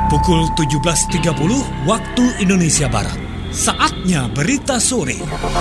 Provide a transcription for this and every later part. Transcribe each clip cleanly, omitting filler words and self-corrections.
Pukul 17.30 waktu Indonesia Barat. Saatnya berita sore.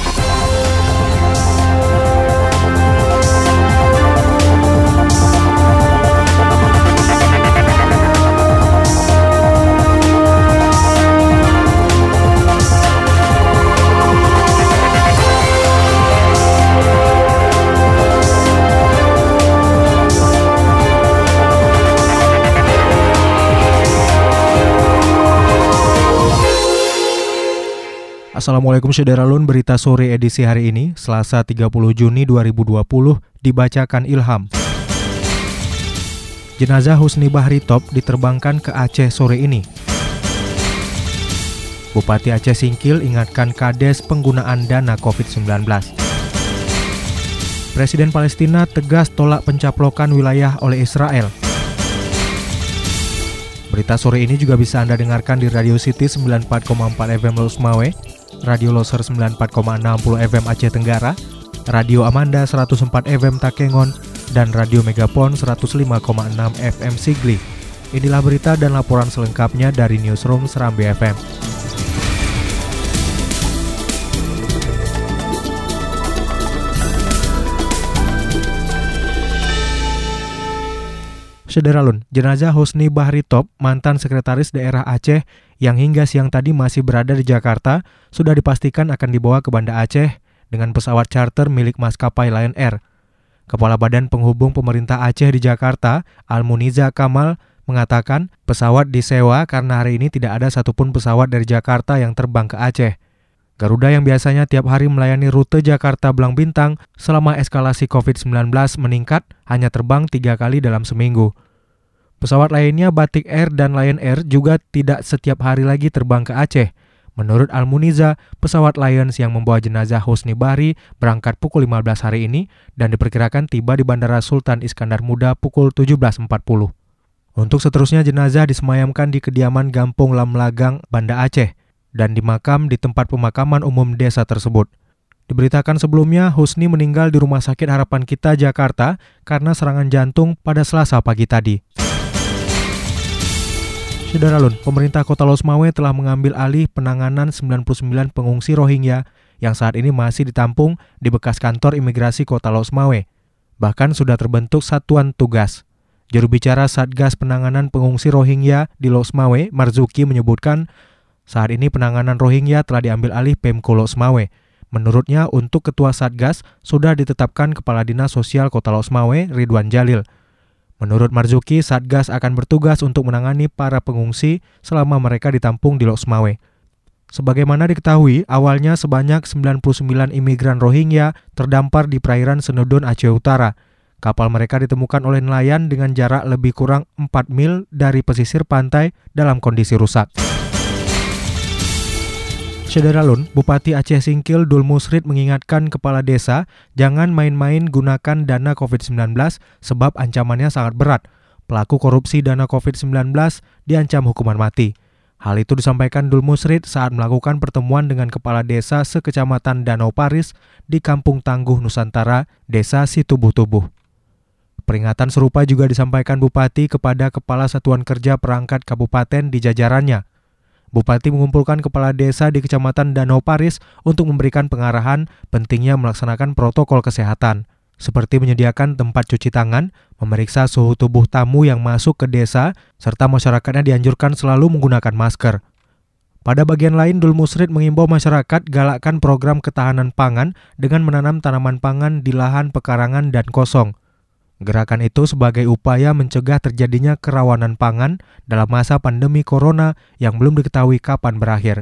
Assalamualaikum Syederalun, berita sore edisi hari ini, Selasa 30 Juni 2020, dibacakan Ilham. Jenazah Husni Bahri Top diterbangkan ke Aceh sore ini. Bupati Aceh Singkil ingatkan Kades penggunaan dana COVID-19. Presiden Palestina tegas tolak pencaplokan wilayah oleh Israel. Berita sore ini juga bisa Anda dengarkan di Radio City 94,4 FM Los Mawe, Radio Loser 94,60 FM Aceh Tenggara, Radio Amanda 104 FM Takengon, dan Radio Megapon 105,6 FM Sigli. Inilah berita dan laporan selengkapnya dari Newsroom Serambi FM. Syederalun, jenazah Husni Bahri Top, mantan sekretaris daerah Aceh yang hingga siang tadi masih berada di Jakarta, sudah dipastikan akan dibawa ke Banda Aceh dengan pesawat charter milik maskapai Lion Air. Kepala Badan Penghubung Pemerintah Aceh di Jakarta, Almuniza Kamal, mengatakan pesawat disewa karena hari ini tidak ada satupun pesawat dari Jakarta yang terbang ke Aceh. Garuda yang biasanya tiap hari melayani rute Jakarta Belang Bintang selama eskalasi COVID-19 meningkat hanya terbang 3 kali dalam seminggu. Pesawat lainnya Batik Air dan Lion Air juga tidak setiap hari lagi terbang ke Aceh. Menurut Almuniza, pesawat Lions yang membawa jenazah Husni Bahri berangkat pukul 15 hari ini dan diperkirakan tiba di Bandara Sultan Iskandar Muda pukul 17.40. Untuk seterusnya jenazah disemayamkan di kediaman Gampung Lamlagang, Banda Aceh, dan dimakam di tempat pemakaman umum desa tersebut. Diberitakan sebelumnya, Husni meninggal di Rumah Sakit Harapan Kita, Jakarta karena serangan jantung pada Selasa pagi tadi. Syederalun, pemerintah Kota Los Mawe telah mengambil alih penanganan 99 pengungsi Rohingya yang saat ini masih ditampung di bekas kantor imigrasi Kota Los Mawe. Bahkan sudah terbentuk satuan tugas. Juru bicara Satgas Penanganan Pengungsi Rohingya di Los Mawe, Marzuki, menyebutkan saat ini penanganan Rohingya telah diambil alih Pemko Los Mawe. Menurutnya, untuk Ketua Satgas sudah ditetapkan Kepala Dinas Sosial Kota Los Mawe, Ridwan Jalil. Menurut Marzuki, Satgas akan bertugas untuk menangani para pengungsi selama mereka ditampung di Los Mawe. Sebagaimana diketahui, awalnya sebanyak 99 imigran Rohingya terdampar di perairan Senudun, Aceh Utara. Kapal mereka ditemukan oleh nelayan dengan jarak lebih kurang 4 mil dari pesisir pantai dalam kondisi rusak. Syederalun, Bupati Aceh Singkil Dul Musrid mengingatkan kepala desa jangan main-main gunakan dana COVID-19 sebab ancamannya sangat berat. Pelaku korupsi dana COVID-19 diancam hukuman mati. Hal itu disampaikan Dul Musrid saat melakukan pertemuan dengan kepala desa sekecamatan Danau Paris di Kampung Tangguh Nusantara, Desa Situbuh-Tubuh. Peringatan serupa juga disampaikan Bupati kepada Kepala Satuan Kerja Perangkat Kabupaten di jajarannya. Bupati mengumpulkan kepala desa di Kecamatan Danau Paris untuk memberikan pengarahan pentingnya melaksanakan protokol kesehatan, seperti menyediakan tempat cuci tangan, memeriksa suhu tubuh tamu yang masuk ke desa, serta masyarakatnya dianjurkan selalu menggunakan masker. Pada bagian lain, Dul Musrid mengimbau masyarakat galakkan program ketahanan pangan dengan menanam tanaman pangan di lahan pekarangan dan kosong. Gerakan itu sebagai upaya mencegah terjadinya kerawanan pangan dalam masa pandemi corona yang belum diketahui kapan berakhir.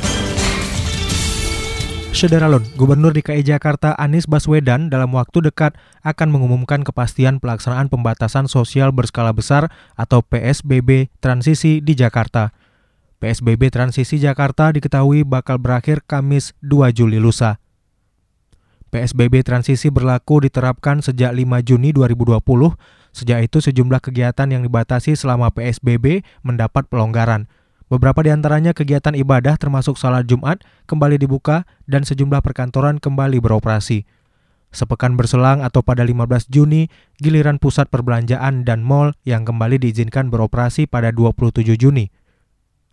Syederalun, Gubernur DKI Jakarta Anies Baswedan dalam waktu dekat akan mengumumkan kepastian pelaksanaan pembatasan sosial berskala besar atau PSBB transisi di Jakarta. PSBB transisi Jakarta diketahui bakal berakhir Kamis 2 Juli lusa. PSBB transisi berlaku diterapkan sejak 5 Juni 2020. Sejak itu sejumlah kegiatan yang dibatasi selama PSBB mendapat pelonggaran. Beberapa di antaranya kegiatan ibadah termasuk salat Jumat kembali dibuka dan sejumlah perkantoran kembali beroperasi. Sepekan berselang atau pada 15 Juni, giliran pusat perbelanjaan dan mal yang kembali diizinkan beroperasi pada 27 Juni.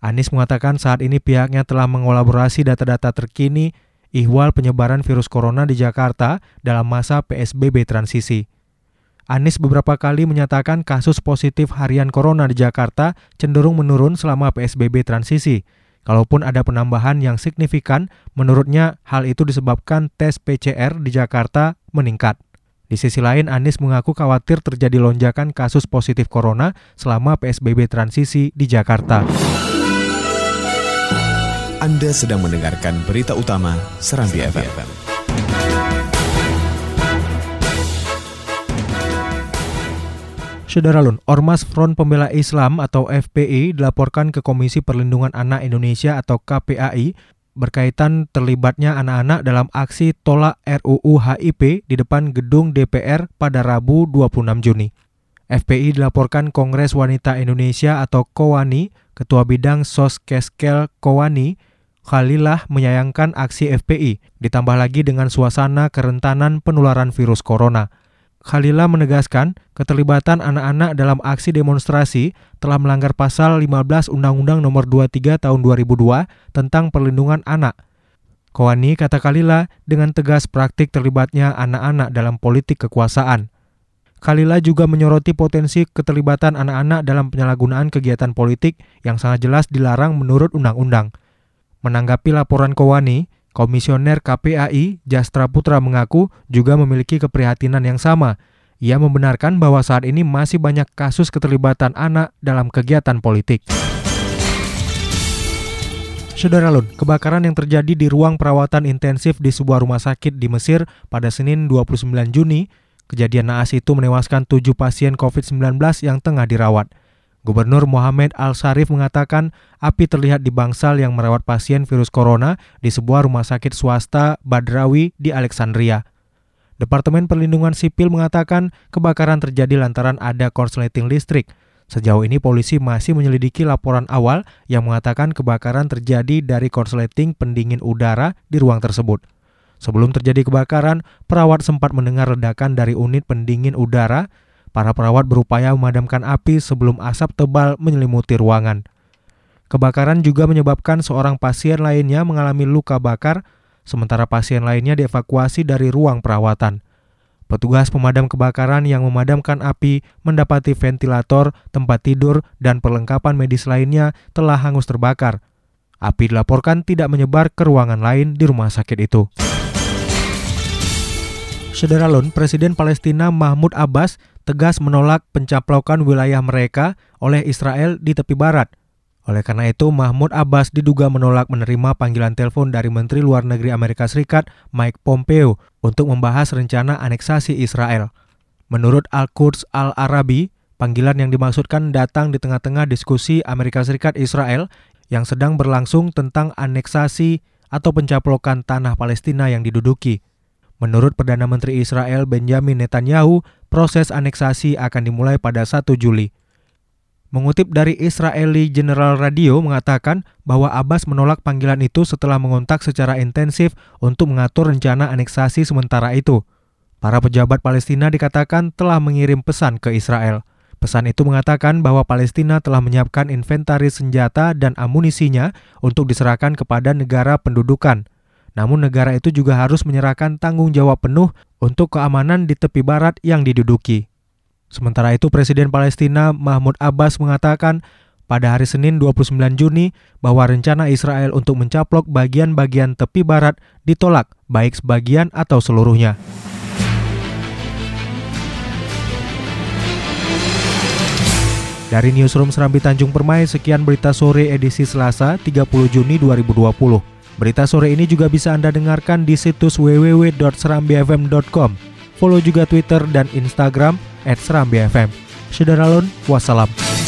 Anies mengatakan saat ini pihaknya telah mengolaborasi data-data terkini ihwal penyebaran virus corona di Jakarta dalam masa PSBB transisi. Anies beberapa kali menyatakan kasus positif harian corona di Jakarta cenderung menurun selama PSBB transisi. Kalaupun ada penambahan yang signifikan, menurutnya hal itu disebabkan tes PCR di Jakarta meningkat. Di sisi lain, Anies mengaku khawatir terjadi lonjakan kasus positif corona selama PSBB transisi di Jakarta. Anda sedang mendengarkan berita utama Serambi FM. Saudara Ormas Front Pembela Islam atau FPI dilaporkan ke Komisi Perlindungan Anak Indonesia atau KPAI berkaitan terlibatnya anak-anak dalam aksi tolak RUU HIP di depan gedung DPR pada Rabu 26 Juni. FPI dilaporkan Kongres Wanita Indonesia atau KOWANI, Ketua Bidang Soskeskel KOWANI, Khalilah menyayangkan aksi FPI, ditambah lagi dengan suasana kerentanan penularan virus corona. Khalilah menegaskan keterlibatan anak-anak dalam aksi demonstrasi telah melanggar pasal 15 Undang-Undang Nomor 23 Tahun 2002 tentang perlindungan anak. KOWANI, kata Khalilah, dengan tegas praktik terlibatnya anak-anak dalam politik kekuasaan. Khalilah juga menyoroti potensi keterlibatan anak-anak dalam penyalahgunaan kegiatan politik yang sangat jelas dilarang menurut undang-undang. Menanggapi laporan KOWANI, Komisioner KPAI Jastra Putra mengaku juga memiliki keprihatinan yang sama. Ia membenarkan bahwa saat ini masih banyak kasus keterlibatan anak dalam kegiatan politik. Saudara kebakaran yang terjadi di ruang perawatan intensif di sebuah rumah sakit di Mesir pada Senin 29 Juni, kejadian naas itu menewaskan 7 pasien COVID-19 yang tengah dirawat. Gubernur Mohamed Al-Sarif mengatakan api terlihat di bangsal yang merawat pasien virus corona di sebuah rumah sakit swasta Badrawi di Alexandria. Departemen Perlindungan Sipil mengatakan kebakaran terjadi lantaran ada korsleting listrik. Sejauh ini polisi masih menyelidiki laporan awal yang mengatakan kebakaran terjadi dari korsleting pendingin udara di ruang tersebut. Sebelum terjadi kebakaran, perawat sempat mendengar ledakan dari unit pendingin udara. Para perawat berupaya memadamkan api sebelum asap tebal menyelimuti ruangan. Kebakaran juga menyebabkan seorang pasien lainnya mengalami luka bakar, sementara pasien lainnya dievakuasi dari ruang perawatan. Petugas pemadam kebakaran yang memadamkan api mendapati ventilator, tempat tidur, dan perlengkapan medis lainnya telah hangus terbakar. Api dilaporkan tidak menyebar ke ruangan lain di rumah sakit itu. Saudara Presiden Palestina Mahmud Abbas tegas menolak pencaplokan wilayah mereka oleh Israel di tepi barat. Oleh karena itu, Mahmud Abbas diduga menolak menerima panggilan telepon dari Menteri Luar Negeri Amerika Serikat Mike Pompeo untuk membahas rencana aneksasi Israel. Menurut Al-Quds Al-Arabi, panggilan yang dimaksudkan datang di tengah-tengah diskusi Amerika Serikat Israel yang sedang berlangsung tentang aneksasi atau pencaplokan tanah Palestina yang diduduki. Menurut Perdana Menteri Israel Benjamin Netanyahu, proses aneksasi akan dimulai pada 1 Juli. Mengutip dari Israeli General Radio mengatakan bahwa Abbas menolak panggilan itu setelah mengontak secara intensif untuk mengatur rencana aneksasi sementara itu. Para pejabat Palestina dikatakan telah mengirim pesan ke Israel. Pesan itu mengatakan bahwa Palestina telah menyiapkan inventaris senjata dan amunisinya untuk diserahkan kepada negara pendudukan. Namun negara itu juga harus menyerahkan tanggung jawab penuh untuk keamanan di tepi barat yang diduduki. Sementara itu Presiden Palestina Mahmud Abbas mengatakan pada hari Senin 29 Juni bahwa rencana Israel untuk mencaplok bagian-bagian tepi barat ditolak baik sebagian atau seluruhnya. Dari Newsroom Serambi Tanjung Permai, sekian berita sore edisi Selasa 30 Juni 2020. Berita sore ini juga bisa Anda dengarkan di situs www.serambifm.com. Follow juga Twitter dan Instagram @serambifm. Saudara wassalam.